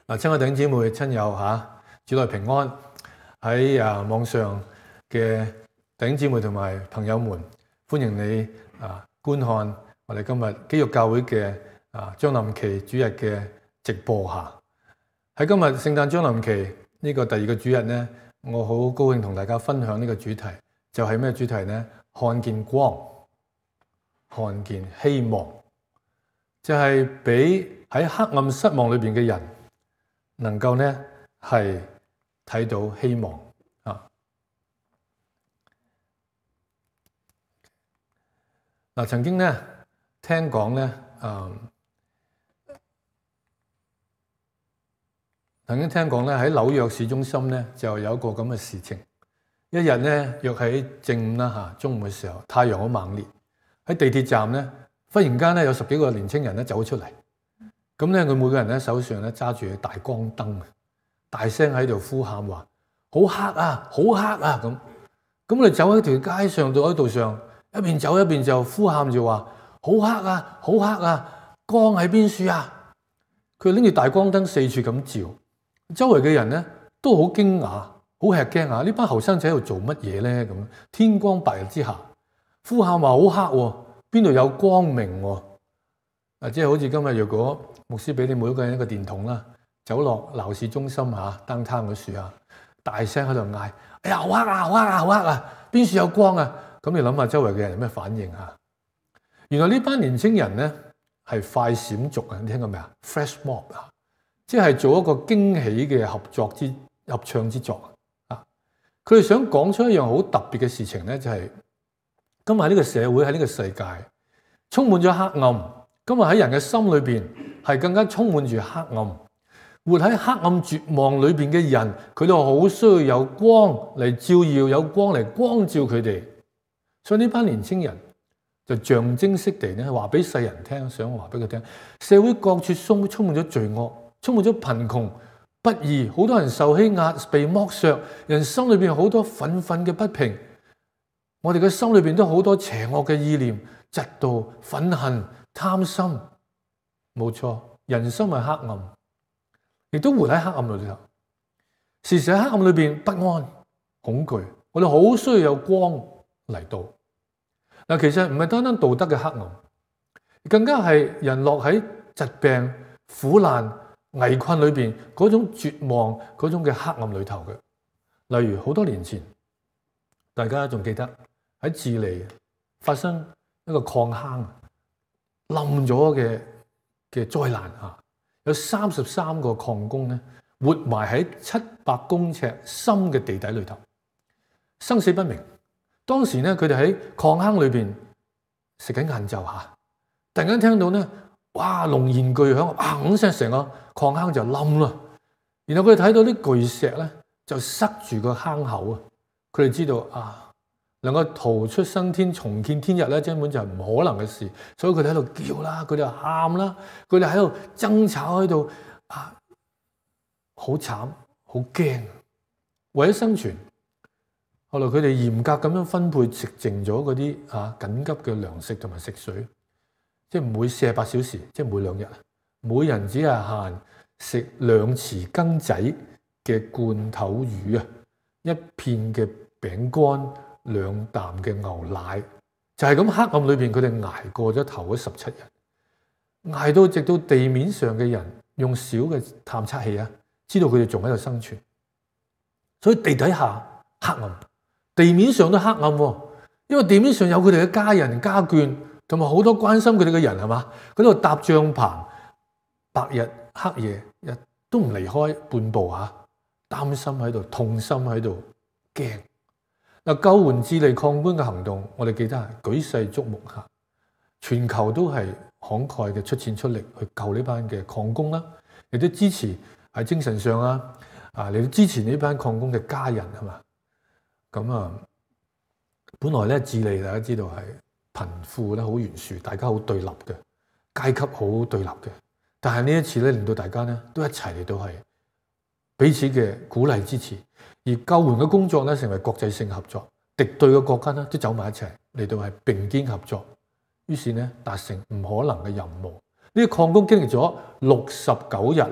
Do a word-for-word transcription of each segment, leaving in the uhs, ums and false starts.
嗱，親愛弟兄姊妹、親友嚇，主內平安。喺啊網上嘅弟兄姊妹同埋朋友們，歡迎你啊觀看我哋今日基督教會嘅啊將臨期主日嘅直播嚇。喺今日聖誕將臨期呢個第二個主日呢，我好高興同大家分享呢個主題，就係咩主題呢？看見光，看見希望，就係俾喺黑暗失望裏邊嘅人，能夠呢係睇到希望啊！嗱，曾經呢聽講呢，嗯，曾經聽講咧喺紐約市中心呢就有一個咁嘅事情。一日呢約喺正午啦嚇，中午嘅時候，太陽好猛烈，喺地鐵站呢，忽然間呢有十幾個年青人咧走出嚟。咁咧，佢每個人咧手上咧揸住大光燈，大聲喺度呼喊話：好黑啊，好黑啊！咁咁我哋走喺條街上到喺度上，一邊走一邊就呼喊住話：好黑啊，好黑啊！光喺邊處啊？佢拎住大光燈四處咁照，周圍嘅人咧都好驚訝，好吃驚啊！呢班後生仔喺度做乜嘢咧？咁天光白日之下，呼喊話好黑喎，邊度有光明喎？啊，即係好似今日若果牧師俾你每一個人一個電筒啦，走落鬧市中心嚇，downtown嗰處啊，大聲喺度嗌：哎呀，好黑啊，好黑啊，好黑啊！邊處有光啊？咁你諗下周圍嘅人有咩反應啊？原來呢班年青人咧係快閃族啊！你聽過未啊 ？Flash mob 啊，即係做一個驚喜嘅合作之合唱之作啊！佢哋想講出一樣好特別嘅事情咧，就係今日喺呢個社會喺呢個世界充滿咗黑暗。今日喺人嘅心裏邊係更加充滿住黑暗，活喺黑暗絕望裏邊嘅人，佢哋好需要有光嚟照耀，有光嚟光照佢哋。所以呢班年青人就象徵式地咧話俾世人聽，想話俾佢聽，社會各處充充滿咗罪惡，充滿咗貧窮不義，好多人受欺壓、被剝削，人心裏邊好多憤憤嘅不平。我哋嘅心裏邊都好多邪惡嘅意念、嫉妒、憤恨。貪心，冇錯，人心係黑暗，亦都活喺黑暗裏頭。時時喺黑暗裏邊不安、恐懼，我哋好需要有光嚟到。嗱，其實唔係單單道德嘅黑暗，更加係人落喺疾病、苦難、危困裏邊嗰種絕望、嗰種嘅黑暗裏頭嘅。例如好多年前，大家仲記得喺智利發生一個礦坑冧咗嘅嘅災難啊！有三十三個礦工咧，活埋喺七百公尺深嘅地底裏頭，生死不明。當時咧，佢哋喺礦坑裏邊食緊晏晝嚇，突然間聽到咧，哇！龍言巨響，砰聲，成個礦坑就冧啦。然後佢哋睇到啲巨石咧，就塞住個坑口啊！佢哋知道啊，能夠逃出生天、重見天日咧，根本就係唔可能嘅事，所以佢哋喺度叫啦，佢哋又喊啦，佢哋喺度爭吵喺度啊，好慘，好驚，為咗生存。後來佢哋嚴格咁樣分配食剩咗嗰啲啊緊急嘅糧食同埋食水，即係每四十八小時，即係每兩日，每人只係限食兩匙羹仔嘅罐頭魚啊，一片嘅餅乾。兩啖嘅牛奶，就係咁黑暗裏邊，佢哋捱過咗頭嗰十七日，捱到直到地面上嘅人用小嘅探測器啊，知道佢哋仲喺度生存。所以地底下黑暗，地面上都黑暗，因為地面上有佢哋嘅家人家眷，同埋好多關心佢哋嘅人，係嘛？佢喺度搭帳篷，白日黑夜日都唔離開半步嚇，擔心喺度，痛心喺度，驚。嗱，救援智利礦工嘅行動，我哋記得係舉世矚目嚇，全球都係慷慨嘅出錢出力去救呢班嘅礦工啦，亦都支持喺精神上啊，啊嚟到支持呢班礦工嘅家人係嘛？咁啊，本來咧智利大家知道係貧富咧好懸殊，大家好對立嘅階級好對立嘅，但係呢一次咧令到大家咧都一齊嚟到係彼此嘅鼓勵支持。而救援嘅工作咧，成為國際性合作，敵對嘅國家咧都走埋一齊嚟到係並肩合作，於是咧達成唔可能嘅任務。呢啲礦工經歷咗六十九日啊，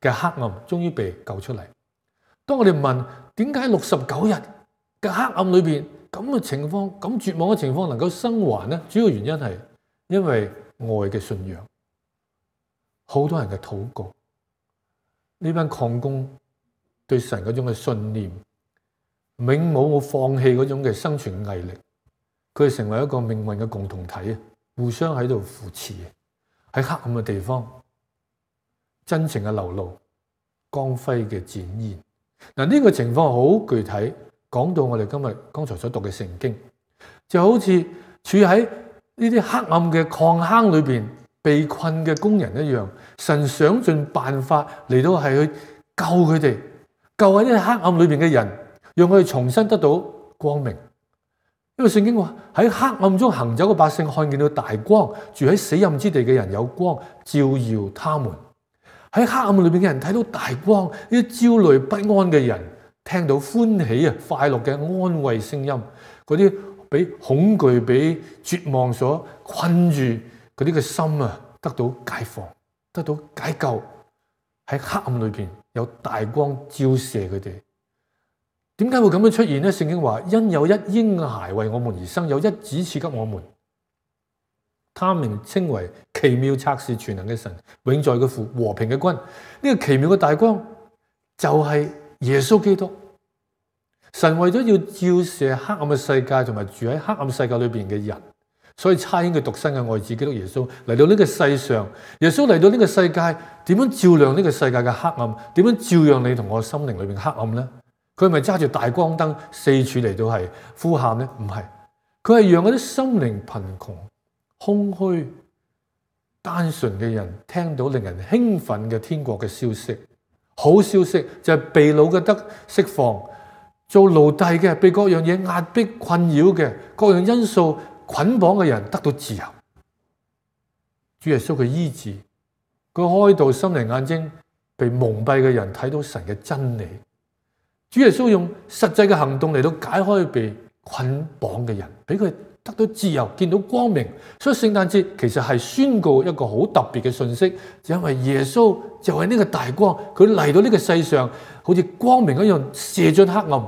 嘅黑暗終於被救出嚟。當我哋問點解六十九日嘅黑暗裏邊咁嘅情況、咁絕望嘅情況能夠生還呢？主要原因係因為愛嘅信仰，好多人嘅禱告，呢班礦工對神嗰種嘅信念，永冇冇放棄嗰種嘅生存毅力，佢哋成為一個命運嘅共同體啊，互相喺度扶持，喺黑暗嘅地方，真情嘅流露，光輝嘅展現。嗱，呢個情況好具體，講到我哋今日剛才所讀嘅聖經，就好似處喺呢啲黑暗嘅礦坑裏邊被困嘅工人一樣，神想盡辦法嚟到係去救佢哋，救喺呢啲黑暗裏邊嘅人，讓佢哋重新得到光明。因為聖經話喺黑暗中行走嘅百姓看見到大光，住喺死蔭之地嘅人有光照耀他們。喺黑暗裏邊嘅人睇到大光，呢啲焦慮不安嘅人聽到歡喜啊快樂嘅安慰聲音，嗰啲俾恐懼、俾絕望所困住嗰啲嘅心啊，得到解放，得到解救。喺黑暗裏邊有大光照射佢哋。點解會咁樣出現呢？聖經話因有一嬰孩為我們而生，有一子賜給我們。他名稱為奇妙策士全能嘅神，永在嘅父，和平嘅君。呢個奇妙嘅大光就係耶穌基督。神為咗要照射黑暗嘅世界同埋住喺黑暗世界裏邊嘅人，所以差遣佢獨生嘅愛子基督耶穌嚟到呢個世上。耶穌嚟到呢個世界，點樣照亮呢個世界嘅黑暗？點樣照亮你同我心靈裏邊嘅黑暗呢？佢係咪揸住大光燈四處嚟到係呼喊呢？唔係，佢係讓嗰啲心靈貧窮、空虛、單純嘅人聽到令人興奮嘅天國嘅消息。好消息就係被擄嘅得釋放，做奴隸嘅被各樣嘢壓迫困擾嘅各樣因素捆綁嘅人得到自由。主耶穌佢醫治，佢開導心靈眼睛被蒙蔽嘅人睇到神嘅真理。主耶穌用實際嘅行動嚟到解開被捆綁嘅人，俾佢得到自由，見到光明。所以聖誕節其實係宣告一個好特別嘅信息，就因為耶穌就係呢個大光，佢嚟到呢個世上，好似光明一樣射進黑暗。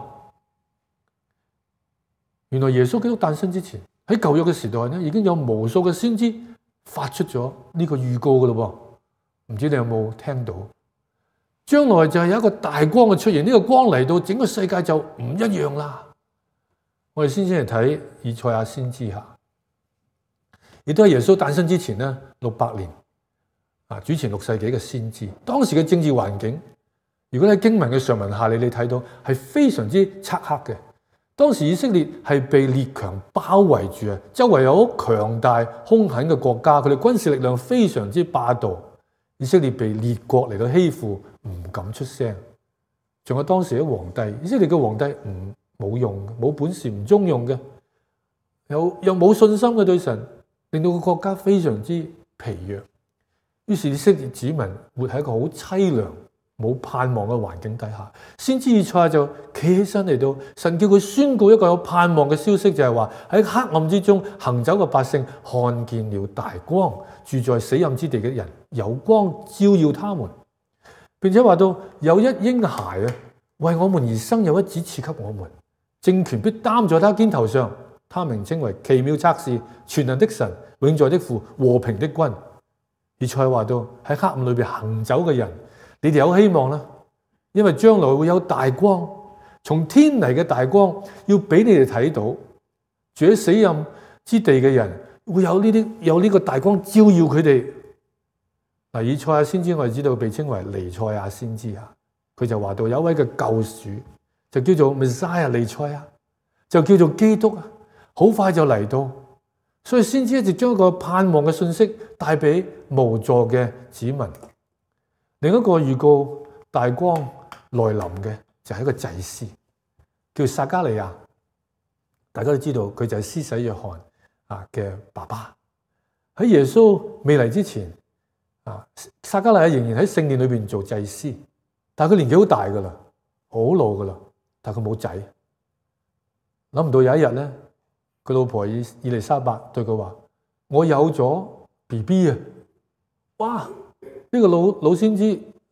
原來耶穌基督誕生之前，喺舊約嘅時代咧，已經有無數嘅先知發出咗呢個預告噶咯噃，唔知你有冇聽到？將來就係有一個大光嘅出現，呢個光嚟到，整個世界就唔一樣啦。我哋先先嚟睇以賽亞先知下，亦都係耶穌誕生之前咧六百年啊，主前六世紀嘅先知。當時嘅政治環境，如果喺經文嘅上文下理，你睇到係非常之漆黑嘅。當時以色列係被列強包圍住啊，周圍有好強大兇狠嘅國家，佢哋軍事力量非常之霸道。以色列被列國嚟到欺負，唔敢出聲。仲有當時嘅皇帝，以色列嘅皇帝唔冇用，冇本事，唔中用嘅，又又冇信心嘅對神，令到個國家非常之疲弱。於是以色列子民活喺一個好淒涼、冇盼望嘅環境底下。先知以賽亞就企起身嚟到，神叫佢宣告一個有盼望嘅消息，就係話喺黑暗之中行走嘅百姓看見了大光，住在死蔭之地嘅人有光照耀他們，並且話到有一嬰孩啊，為我們而生，有一子賜給我們，政權必擔在他肩頭上，他名稱為奇妙策士、全能的神、永在的父、和平的君。以賽亞話到喺黑暗裏邊行走嘅人，你哋有希望啦，因為將來會有大光，從天嚟嘅大光要俾你哋睇到，住喺死蔭之地嘅人會有呢啲有呢個大光照耀佢哋。嗱，以賽亞先知我哋知道被稱為彌賽亞先知啊，佢就話到有一位嘅救主就叫做 Messiah 彌賽亞，就叫做基督啊，好快就嚟到。所以先知一直將一個盼望嘅信息帶俾無助嘅子民。另一個預告大光來臨嘅就係一個祭司，叫撒迦利亞。大家都知道佢就係施洗約翰啊嘅爸爸。喺耶穌未嚟之前，啊撒迦利亞仍然喺聖殿裏邊做祭司，但係佢年紀好大噶啦，好老噶啦，但係佢冇仔。諗唔到有一日咧，佢老婆以以利沙伯對佢話：我有咗 B B 啊！哇！呢、這個老老先知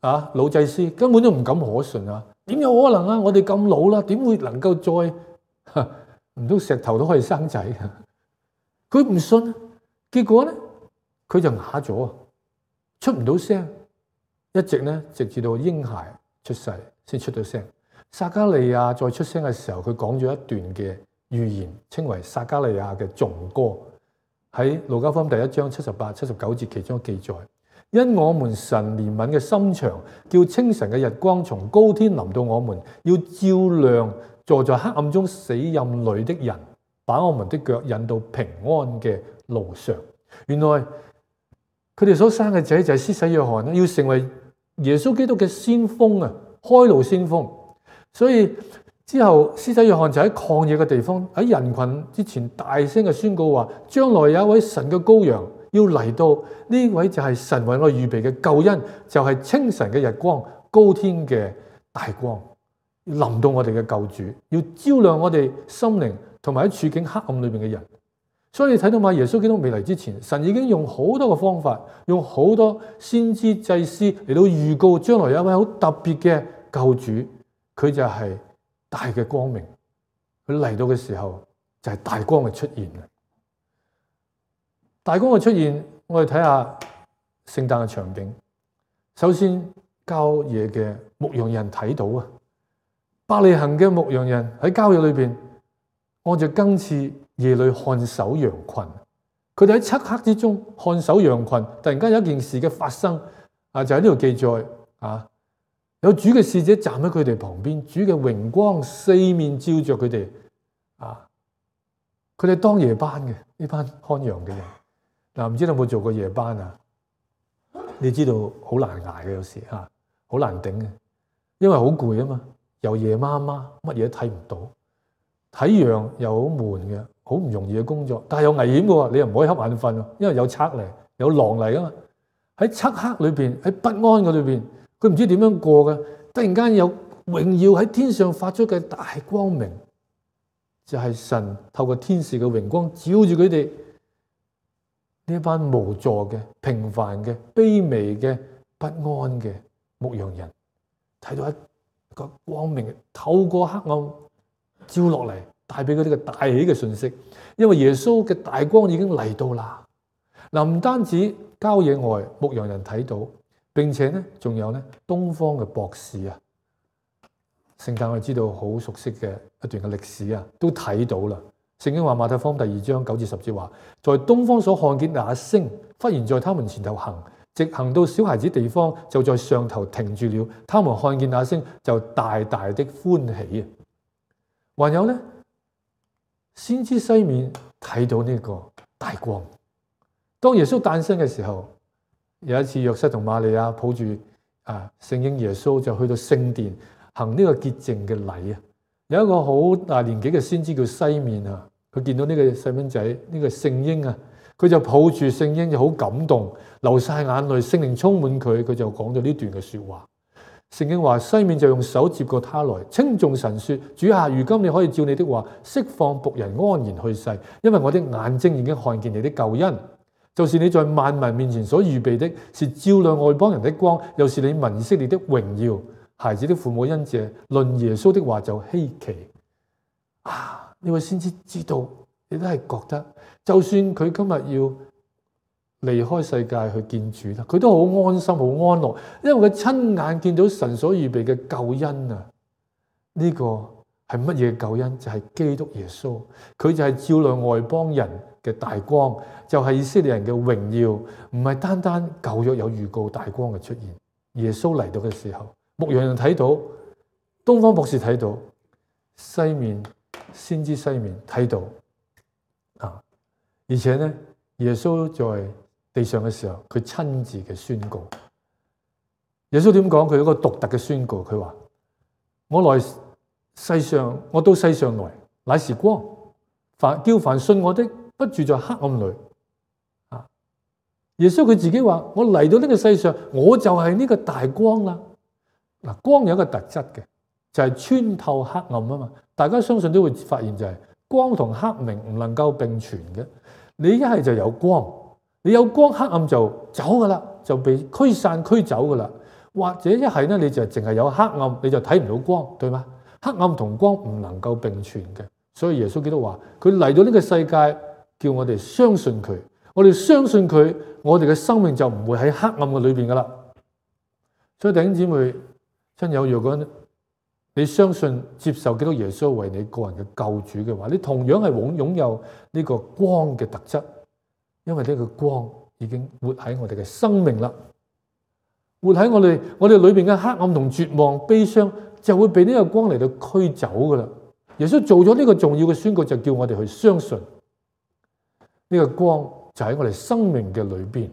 啊老祭司根本都唔敢可信啊！點有可能啊？我哋咁老啦，點會能夠再唔通石頭都可以生仔？佢唔信，結果咧佢就啞咗，出唔到聲，一直咧直至到嬰孩出世先出到聲。撒迦利亞再出聲嘅時候，佢講咗一段嘅預言，稱為撒迦利亞嘅頌歌，喺路加福音第一章七十八、七十九節其中記載。因我們神憐憫嘅心腸，叫清晨嘅日光從高天臨到我們，要照亮坐在黑暗中死蔭裏的人，把我們的腳引到平安嘅路上。原來佢哋所生嘅仔就係施洗約翰，要成為耶穌基督嘅先鋒啊，開路先鋒。所以之後施洗約翰就喺曠野嘅地方，喺人群之前大聲嘅宣告話，將來有一位神嘅羔羊要嚟到，呢位就係神為我預備嘅救恩，就係清晨嘅日光，高天嘅大光，臨到我哋嘅救主，要照亮我哋心靈同埋喺處境黑暗裏面嘅人。所以你睇到嘛，耶穌基督未嚟之前，神已經用好多嘅方法，用好多先知祭司嚟到預告將來有一位好特別嘅救主，佢就係大嘅光明。佢嚟到嘅時候就係大光嘅出現。大光嘅出現，我哋睇下聖誕嘅場景。首先，郊野嘅牧羊人睇到啊，伯利恆嘅牧羊人喺郊野裏邊按着更次夜裏看守羊群。佢哋喺漆黑之中看守羊群，突然間有一件事嘅發生啊，就喺呢度記載啊，有主嘅使者站喺佢哋旁邊，主嘅榮光四面照着佢哋啊，佢哋當夜班嘅呢班看羊嘅人。嗱，唔知道有冇做過夜班啊？你知道好難捱嘅，有時嚇好難頂嘅，因為好攰啊嘛，又夜媽媽，乜嘢都睇唔到，睇羊又好悶嘅，好唔容易嘅工作，但係又危險嘅喎，你又唔可以瞌眼瞓，因為有賊嚟，有狼嚟啊嘛。喺漆黑裏邊，喺不安嘅裏邊，佢唔知點樣過嘅。突然間有榮耀喺天上發出嘅大光明，就係神透過天使嘅榮光照住佢哋。呢一班無助嘅、平凡嘅、卑微嘅、不安嘅牧羊人，睇到一個光明透過黑暗照落嚟，帶俾佢哋嘅大喜嘅訊息。因為耶穌嘅大光已經嚟到啦。嗱，唔單止郊野外牧羊人睇到，並且咧仲有咧東方嘅博士啊。聖誕我哋知道好熟悉嘅一段嘅歷史啊，都睇到啦。聖經話馬太福音第二章九至十節話，在東方所看見那星，忽然在他們前頭行，直行到小孩子地方，就在上頭停住了。他們看見那星，就大大的歡喜啊！還有咧，先知西面睇到呢個大光。當耶穌誕生嘅時候，有一次約瑟同瑪利亞抱住啊聖嬰耶穌，就去到聖殿行呢個潔淨嘅禮啊。有一個好大年紀嘅先知叫西面啊。佢見到呢個細蚊仔，呢個聖嬰啊，佢就抱住聖嬰就好感動，流晒眼淚，聖靈充滿佢，佢就講咗呢段嘅說話。聖經話西面就用手接過他來，稱頌神說：主啊，如今你可以照你的話釋放僕人安然去世，因為我的眼睛已經看見你的救恩，就是你在萬民面前所預備的，是照亮外邦人的光，又是你民以色列的榮耀。孩子的父母因這論耶穌的話就稀奇啊！呢位先知知道，你都係覺得，就算佢今日要離開世界去見主啦，佢都好安心、好安樂，因為佢親眼見到神所預備嘅救恩啊！呢、這個係乜嘢救恩？就係、是、基督耶穌，佢就係照亮外邦人嘅大光，就係、是、以色列人嘅榮耀，唔係單單舊約有預告大光嘅出現。耶穌嚟到嘅時候，牧羊人睇到，東方博士睇到，西面。先知西面睇到啊，而且咧，耶穌在地上嘅時候，佢親自嘅宣告。耶穌點講？佢有一個獨特嘅宣告，佢話：我來世上，我到世上來，乃是光，凡叫凡信我的，不住在黑暗裏。啊，耶穌佢自己話：我嚟到呢個世上，我就係呢個大光啦。嗱，光有一個特質嘅，就係穿透黑暗啊嘛。大家相信都會發現就係光同黑明唔能夠並存嘅。你一係就有光，你有光，黑暗就走噶啦，就被驅散驅走噶啦。 或者一係咧你就淨係有黑暗，你就睇唔到光，對嗎？黑暗同光唔能夠並存嘅，所以耶穌基督話佢嚟到呢個世界，叫我哋相信佢。我哋相信佢，我哋嘅生命就唔會喺黑暗嘅裏邊噶啦。所以弟兄姊妹親友，如果你相信接受基督耶穌為你個人嘅救主嘅話，你同樣係擁擁有呢個光嘅特質，因為呢個光已經活喺我哋嘅生命啦，活喺我哋我哋裏邊嘅黑暗同絕望、悲傷就會被呢個光嚟到驅走噶啦。耶穌做咗呢個重要嘅宣告，就叫我哋去相信呢個光就喺我哋生命嘅裏邊。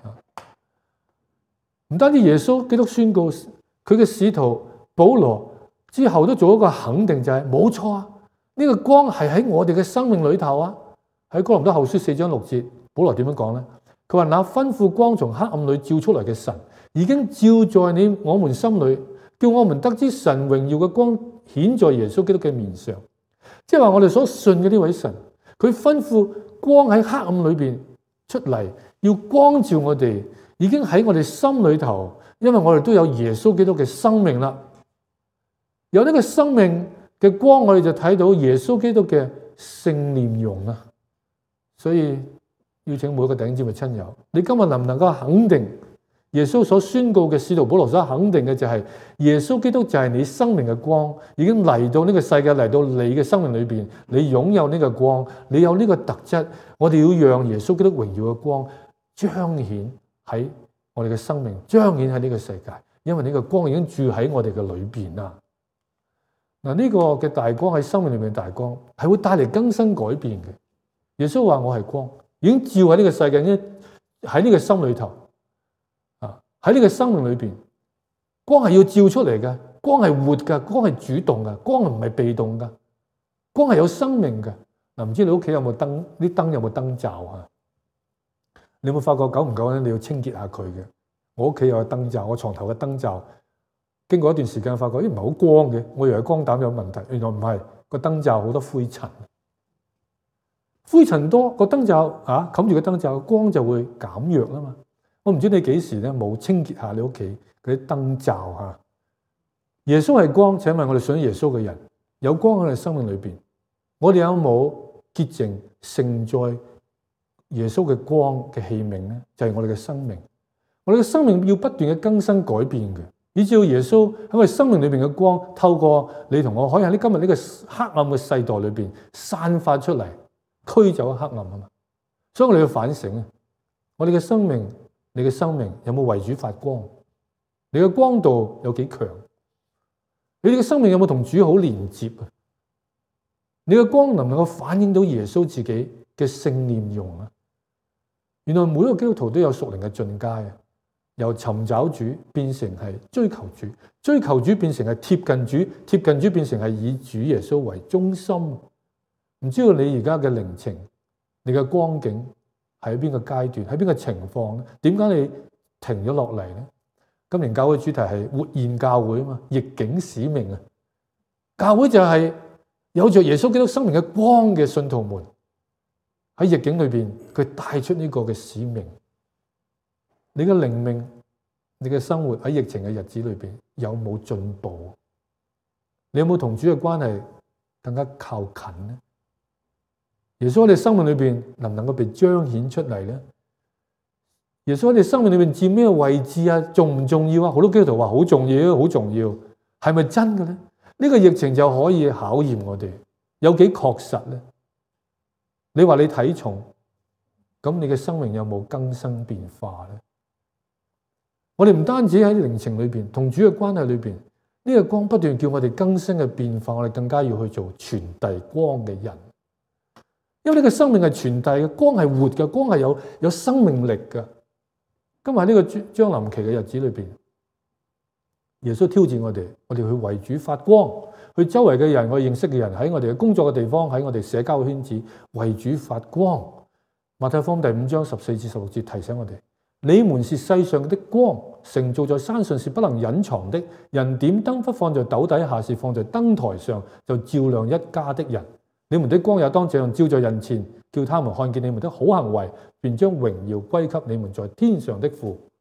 唔單止耶穌基督宣告，佢嘅使徒保羅之後都做一個肯定，就係冇錯啊！呢個光係喺我哋嘅生命裏頭啊！喺哥林多後書四章六節，保羅點樣講呢？佢話：那吩咐光從黑暗裏照出來嘅神，已經照在你我們心裏，叫我們得知神榮耀嘅光顯在耶穌基督嘅面上。即係話我哋所信嘅呢位神，佢吩咐光喺黑暗裏邊出嚟，要光照我哋，已經喺我哋心裏頭，因為我哋都有耶穌基督嘅生命啦。有呢個生命嘅光，我哋就睇到耶穌基督嘅聖臉容啦。所以邀請每一個弟兄姊妹親友，你今日能唔能夠肯定耶穌所宣告嘅，使徒保羅所肯定嘅就係耶穌基督就係你生命嘅光，已經嚟到呢個世界，嚟到你嘅生命裏邊，你擁有呢個光，你有呢個特質。我哋要讓耶穌基督榮耀嘅光彰顯喺我哋嘅生命，彰顯喺呢個世界，因為呢個光已經住喺我哋嘅裏邊啦。嗱，呢個嘅大光喺生命裏面嘅大光係會帶嚟更新改變嘅。耶穌話我係光，已經照喺呢個世界，已經喺呢個心裏頭啊，喺呢個生命裏邊，光係要照出嚟嘅，光係活嘅，光係主動嘅，光唔係被動嘅，光係有生命嘅。嗱，唔知你屋企有冇燈？啲燈有冇燈罩啊？你有冇發覺久唔久咧，你要清潔下佢嘅？我屋企有個燈罩，我床頭嘅燈罩。經過一段時間，發覺咦唔係好光嘅，我以為光膽有問題，原來唔係，個燈罩好多灰塵，灰塵多個燈罩啊，冚住個燈罩，光就會減弱啦嘛。我唔知你幾時咧冇清潔下你屋企嗰啲燈罩嚇。耶穌係光，請問我哋信耶穌嘅人，有光喺我哋生命裏邊，我哋有冇潔淨盛載耶穌嘅光嘅器皿咧？就係我哋嘅生命，我哋嘅生命要不斷嘅更新改變嘅。以至耶穌喺我哋生命裏邊嘅光，透過你同我，可以喺今日呢個黑暗嘅世代裏邊散發出嚟，驅走黑暗啊嘛。所以我哋要反省啊，我哋嘅生命，你嘅生命有冇為主發光？你嘅光度有幾強？你哋嘅生命有冇同主好連接啊？你嘅光能唔能夠反映到耶穌自己嘅聖臉容啊？原來每一個基督徒都有屬靈嘅進階啊！由尋找主變成係追求主，追求主變成係貼近主，貼近主變成係以主耶穌為中心。唔知道你而家嘅靈情，你嘅光景喺邊個階段，喺邊個情況咧？點解你停咗落嚟咧？今年教會主題係活現教會啊嘛，逆境使命啊！教會就係有着耶穌基督生命嘅光嘅信徒們喺逆境裏邊，佢帶出呢個嘅使命。你嘅靈命，你嘅生活喺疫情嘅日子裏邊有冇進步？你有冇同主嘅關係更加靠近呢？耶穌喺你生命裏邊能唔能夠被彰顯出嚟呢？耶穌喺你生命裏邊佔咩位置啊？重唔重要啊？好多基督徒話好重要，好重要，係咪真嘅咧？呢個疫情就可以考驗我哋有幾確實咧？你話你睇重，咁你嘅生命有冇更新變化咧？我哋唔單止喺靈情裏邊，同主嘅關係裏邊，呢個光不斷叫我哋更新嘅變化，我哋更加要去做傳遞光嘅人。因為呢個生命係傳遞嘅，光係活嘅，光係有有生命力嘅。今日喺呢個將臨期嘅日子裏邊，耶穌挑戰我哋，我哋去為主發光，去周圍嘅人，我哋認識嘅人，喺我哋嘅工作嘅地方，喺我哋社交嘅圈子，為主發光。馬太福音第五章十四至十六節提醒我哋。你們是世上的光，城造在山上是不能隱藏的。人點燈不放在斗底下，是放在燈台上，就照亮一家的人。你們的光也當這樣照在人前，叫他們看見你們的好行為，便將榮耀歸給你們在天上的父。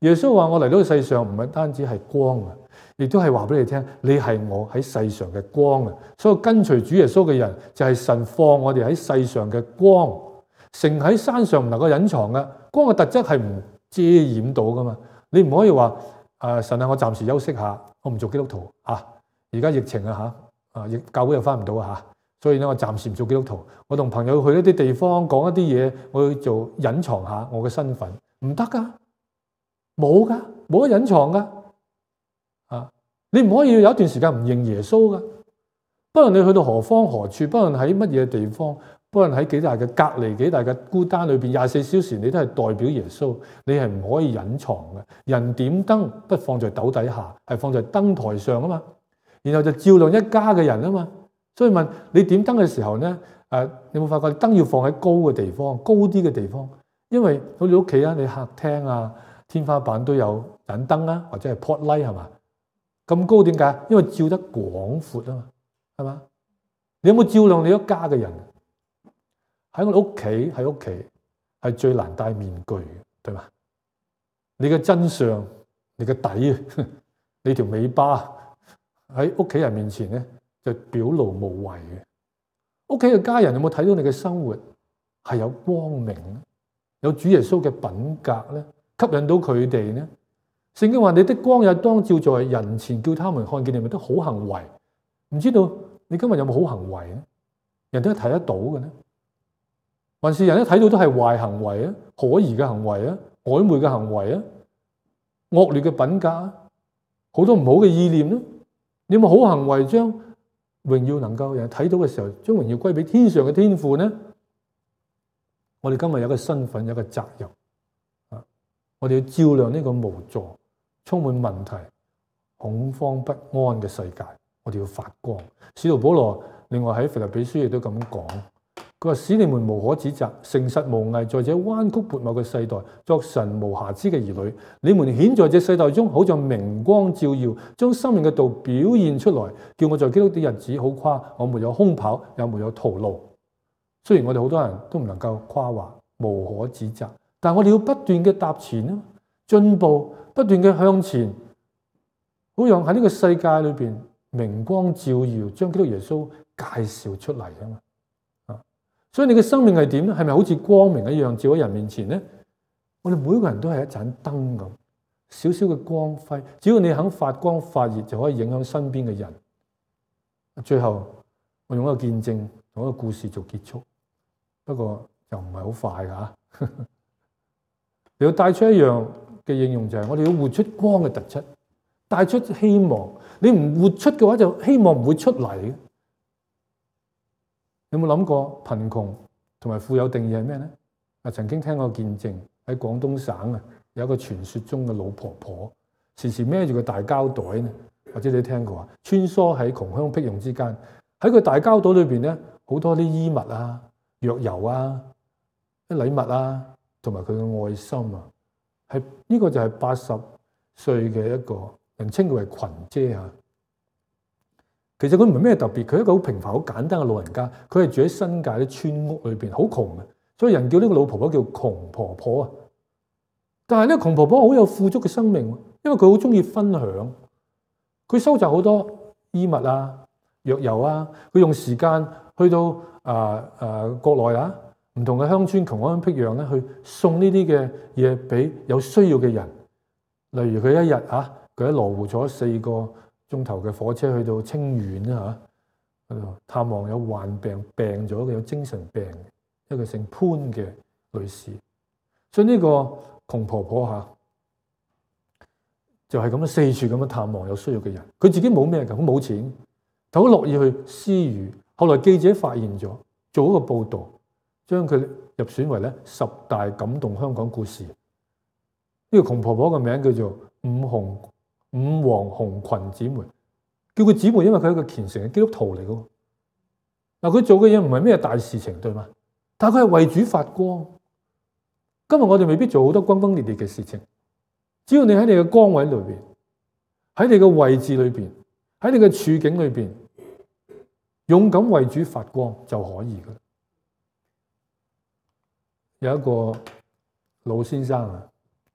耶穌話：我嚟到世上唔係單止係光啊，亦都係話俾你聽，你係我喺世上嘅光啊！所以跟隨主耶穌嘅人就係神放我哋喺世上嘅光。城喺山上唔能夠隱藏嘅光嘅特質係唔遮掩到噶嘛？你唔可以話誒、呃、神啊，我暫時休息下，我唔做基督徒啊！而家疫情啊嚇，啊疫教會又翻唔到啊嚇，所以咧我暫時唔做基督徒。我同朋友去一啲地方講一啲嘢，我要做隱藏下我嘅身份，唔得噶，冇噶，冇得隱藏噶啊！你唔可以有一段時間唔認耶穌噶，不論你去到何方何處，不論喺乜嘢地方，不論喺幾大嘅隔離、幾大嘅孤單裏邊，廿四小時你都係代表耶穌，你係唔可以隱藏嘅。人點燈不放在斗底下，係放在燈台上啊嘛。然後就照亮一家嘅人啊嘛。所以問你點燈嘅時候咧，誒、啊，你有冇發覺燈要放喺高嘅地方、高啲嘅地方？因為好似屋企啊、你客廳啊、天花板都有盞燈啊，或者係 pot light 係嘛？咁高點解？因為照得廣闊啊嘛，係嘛？你有冇照亮你一家嘅人？喺我哋屋企，喺屋企係最難戴面具嘅，對嘛？你嘅真相、你嘅底、你條尾巴喺屋企人面前咧，就表露無遺嘅。屋企嘅家人有冇睇到你嘅生活係有光明，有主耶穌嘅品格咧，吸引到佢哋咧？聖經話：你的光也當照在人前，叫他們看見你們的好行為。唔知道你今日有冇好行為咧？人都係睇得到嘅咧，還是人一睇到都係壞行為啊、可疑嘅行為啊、曖昧嘅行為啊、惡劣嘅品格啊，好多唔好嘅意念咯。你有冇好行為，將榮耀能夠人睇到嘅時候，將榮耀歸俾天上嘅天父呢？我哋今日有個身份，有個責任啊！我哋要照亮呢個無助、充滿問題、恐慌不安嘅世界，我哋要發光。使徒保羅另外喺腓立比書亦都咁講，佢話：使你們無可指責，誠實無偽，在這彎曲悖謬嘅世代，作神無瑕疵嘅兒女。你們顯在這世代中，好像明光照耀，將生命嘅道表現出來，叫我在基督的日子好誇。我沒有空跑，也沒有徒勞。雖然我哋好多人都唔能夠誇華，無可指責，但我哋要不斷嘅踏前啊，進步，不斷嘅向前，好讓喺呢個世界裏邊明光照耀，將基督耶穌介紹出嚟啊嘛。啊，所以你嘅生命係點咧？係咪好似光明一樣照喺人面前咧？我哋每個人都係一盞燈咁，少少嘅光輝，只要你肯發光發熱，就可以影響身邊嘅人。最後，我用一個見證同一個故事做結束。不過又唔係好快噶嚇，你要帶出一樣嘅應用就係我哋要活出光嘅特質，帶出希望。你唔活出嘅話，就希望唔會出嚟嘅。有冇諗過貧窮同埋富有定義係咩咧？啊，曾經聽過見證喺廣東省啊，有一個傳說中嘅老婆婆，時時孭住個大膠袋咧，或者你聽過啊，穿梭喺窮鄉僻壤之間，喺個大膠袋裏邊咧，好多啲衣物啊、藥油啊、啲禮物啊，同埋佢嘅愛心啊，係呢、這個就係八十歲嘅一個人稱佢為群姐啊。其實佢唔係咩特別，佢係一個好平凡、好簡單嘅老人家。佢係住喺新界啲村屋裏邊，好窮嘅，所以人叫呢個老婆婆叫窮婆婆啊。但係呢窮婆婆好有富足嘅生命，因為佢好中意分享。佢收集好多衣物啊、藥油啊，佢用時間去到啊啊國內啊唔同嘅鄉村窮鄉僻壤咧，去送呢啲嘅嘢俾有需要嘅人。例如佢一日啊，佢喺羅湖坐四個鐘頭嘅火車去到清遠啊，嗰度探望有患病病咗嘅有精神病一個姓潘嘅女士。所以呢個窮婆婆嚇就係咁樣四處咁樣探望有需要嘅人。佢自己冇咩㗎，佢冇錢，但好樂意去施予。後來記者發現咗，做一個報導，將佢入選為咧十大感動香港故事。呢個窮婆婆嘅名叫做五紅五黃紅裙姊妹，叫佢姊妹，因為佢係一個虔誠嘅基督徒嚟嘅。嗱，佢做嘅嘢唔係咩大事情，對嗎？但係佢係為主發光。今日我哋未必做好多轟轟烈烈嘅事情，只要你喺你嘅崗位裏邊，喺你嘅位置裏邊，喺你嘅處境裏邊，勇敢為主發光就可以嘅。有一個老先生啊，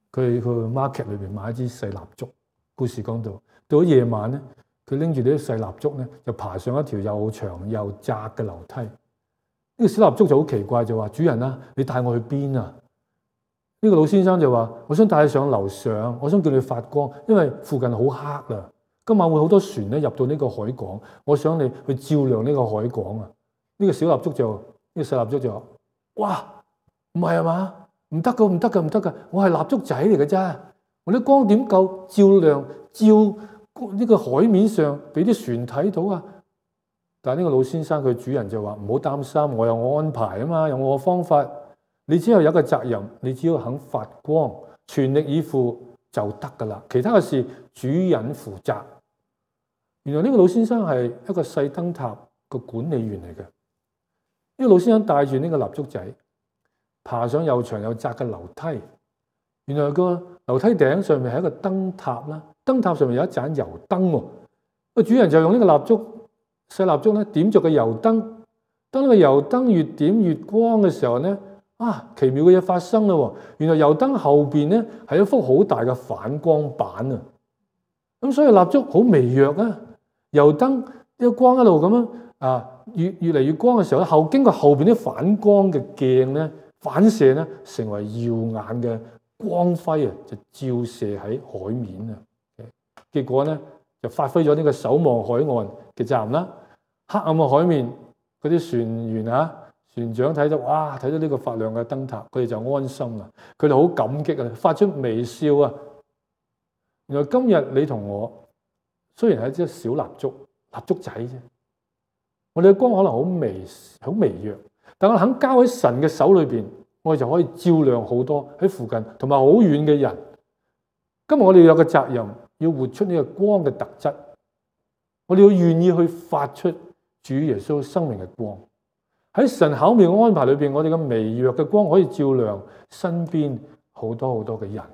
佢去 market 裏邊買一支細蠟燭。故事講到，到咗夜晚咧，佢拎住啲細蠟燭咧，就爬上一條又長又窄嘅樓梯。呢個小蠟燭就好奇怪，就話：主人啊，你帶我去邊啊？呢個老先生就話：我想帶你上樓上，我想叫你發光，因為附近好黑啦。今晚會好多船咧入到呢個海港，我想你去照亮呢個海港啊！呢個小蠟燭就，呢個細蠟燭就話：哇，唔係啊嘛，唔得噶，唔得噶，唔得噶！我係蠟燭仔嚟嘅啫，我啲光點夠照亮照呢個海面上，俾啲船睇到啊！但係呢個老先生佢主人就話：唔好擔心，我有我安排啊嘛，有我嘅方法。你只有有一個責任，你只要肯發光，全力以赴就得噶啦。其他嘅事主人負責。原來呢個老先生係一個細燈塔個管理員嚟嘅。呢個老先生帶住呢個蠟燭仔，爬上又長又窄嘅樓梯。原來個樓梯頂上面係一個燈塔啦，燈塔上面有一盞油燈喎。個主人就用呢個蠟燭細蠟燭咧點着個油燈，當呢個油燈越點越光嘅時候咧，啊，奇妙嘅嘢發生啦喎！原來油燈後邊咧係一幅好大嘅反光板啊，咁所以蠟燭好微弱啊。油燈呢個光一路咁樣啊，越越嚟越光嘅時候咧，後經過後邊啲反光嘅鏡咧反射咧，成為耀眼嘅光輝啊，就照射喺海面啊。結果咧就發揮咗呢個守望海岸嘅責任啦。黑暗嘅海面嗰啲船員啊、船長睇到哇，睇到呢個發亮嘅燈塔，佢哋就安心啦。佢哋好感激啊，發出微笑啊。原來今日你同我雖然係一隻小蠟燭、蠟燭仔啫，我哋嘅光可能好微、好微弱，但我肯交喺神嘅手裏邊，我哋就可以照亮好多喺附近同埋好遠嘅人。今日我哋有個責任，要活出呢個光嘅特質，我哋要願意去發出主耶穌生命嘅光。喺神巧妙嘅安排裏邊，我哋嘅微弱嘅光可以照亮身邊好多好多嘅人。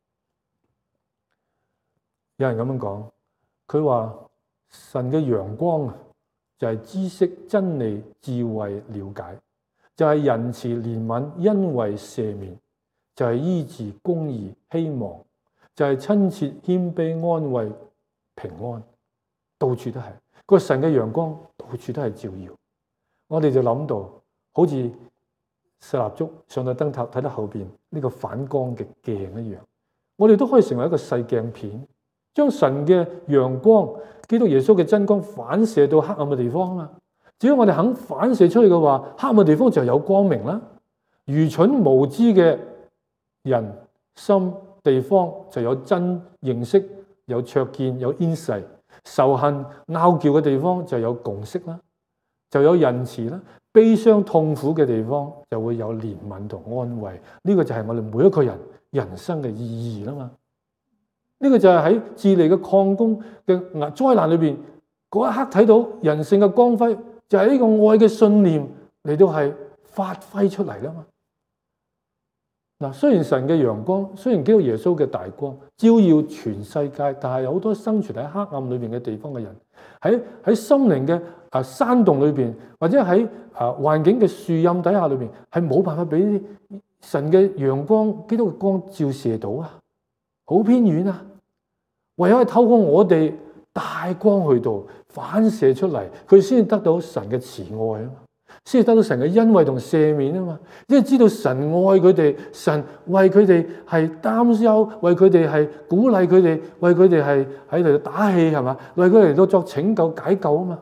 有人咁樣講。佢話神嘅陽光啊，就係知識、真理、智慧、了解，就係仁慈、憐憫、恩惠、赦免，就係醫治、公義、希望，就係親切、謙卑、安慰、平安，到處都係。個神嘅陽光到處都係照耀。我哋就諗到，好似細蠟燭上到燈塔，睇到後邊呢個反光嘅鏡一樣，我哋都可以成為一個細鏡片。將神嘅陽光、基督耶穌嘅真光反射到黑暗嘅地方啊嘛！只要我哋肯反射出去嘅話，黑暗嘅地方就有光明啦。愚蠢無知嘅人心地方就有真認識、有灼見、有 insight。仇恨拗撬嘅地方就有共識啦，就有仁慈啦。悲傷痛苦嘅地方就會有憐憫同安慰。呢個就係我哋每一個人人生嘅意義啦嘛。呢個就係喺智利嘅礦工嘅災難裏邊嗰一刻睇到人性嘅光輝，就係呢個愛嘅信念嚟到係發揮出嚟啦嘛。嗱，雖然神嘅陽光，雖然基督耶穌嘅大光照耀全世界，但係有好多生存喺黑暗裏邊嘅地方嘅人，喺喺心靈嘅啊山洞裏邊，或者喺啊環境嘅樹蔭底下裏邊，係冇辦法俾神嘅陽光、基督嘅光照射到啊！好偏遠啊！唯有係透過我哋大光去到反射出嚟，佢先至得到神嘅慈愛啊嘛，先至得到神嘅恩惠同赦免啊嘛。因為知道神愛佢哋，神為佢哋係擔憂，為佢哋係鼓勵佢哋，為佢哋係喺度打氣係嘛，為佢哋嚟到作拯救解救啊嘛。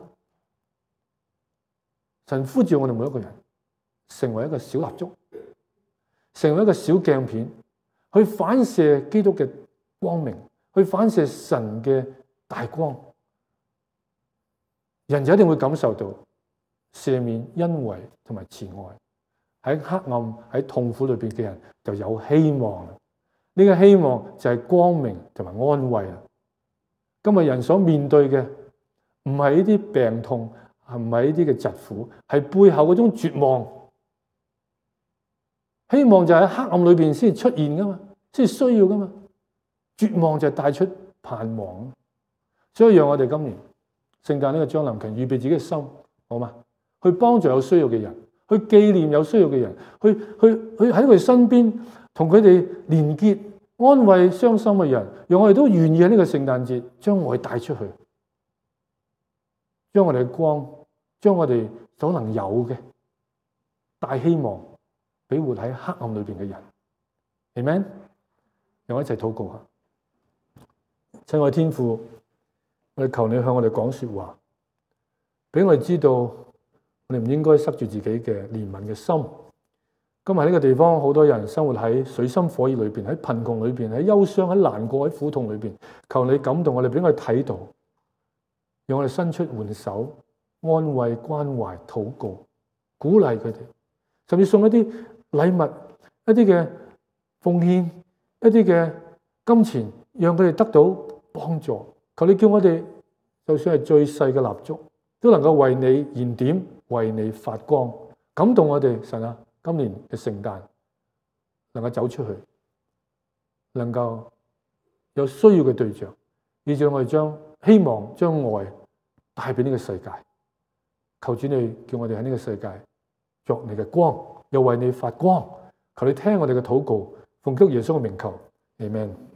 神呼召我哋每一個人成為一個小蠟燭，成為一個小鏡片，去反射基督嘅光明，去反射神嘅大光，人就一定會感受到赦免、恩惠同埋慈愛。喺黑暗、喺痛苦裏邊嘅人就有希望。呢個希望就係光明同埋安慰啊！今日人所面對嘅唔係呢啲病痛，唔係呢啲嘅疾苦，係背後嗰種絕望。希望就喺黑暗裏邊先出現噶嘛，先需要噶嘛。絕望就係帶出盼望。所以讓我哋今年聖誕呢個將臨期預備自己嘅心，好嘛？去幫助有需要嘅人，去紀念有需要嘅人，去去去喺佢身邊同佢哋連結， 安慰傷心嘅人，讓我哋都願意喺呢個聖誕節將愛帶出去，將我哋嘅光，將我哋所能有嘅帶希望俾活喺黑暗裏邊嘅人。Amen。讓我一齊禱告下。親愛天父，我哋求你向我哋講說話，俾我哋知道我哋唔應該塞住自己嘅憐憫嘅心。今日呢個地方好多人生活喺水深火熱裏邊，喺貧窮裏邊，喺憂傷、喺難過、喺苦痛裏邊。求你感動我哋，俾我哋睇到，讓我哋伸出援手，安慰、關懷、禱告、鼓勵佢哋，甚至送一啲禮物、一啲嘅奉獻、一啲嘅金錢，讓佢哋得到幫助。求你叫我哋，就算係最細嘅蠟燭，都能夠為你燃點，為你發光，感動我哋。神啊，今年嘅聖誕能夠走出去，能夠有需要嘅對象，以致我哋將希望、將愛帶俾呢個世界。求主你叫我哋喺呢個世界作你嘅光，又為你發光。求你聽我哋嘅禱告，奉基督耶穌嘅名求，阿們。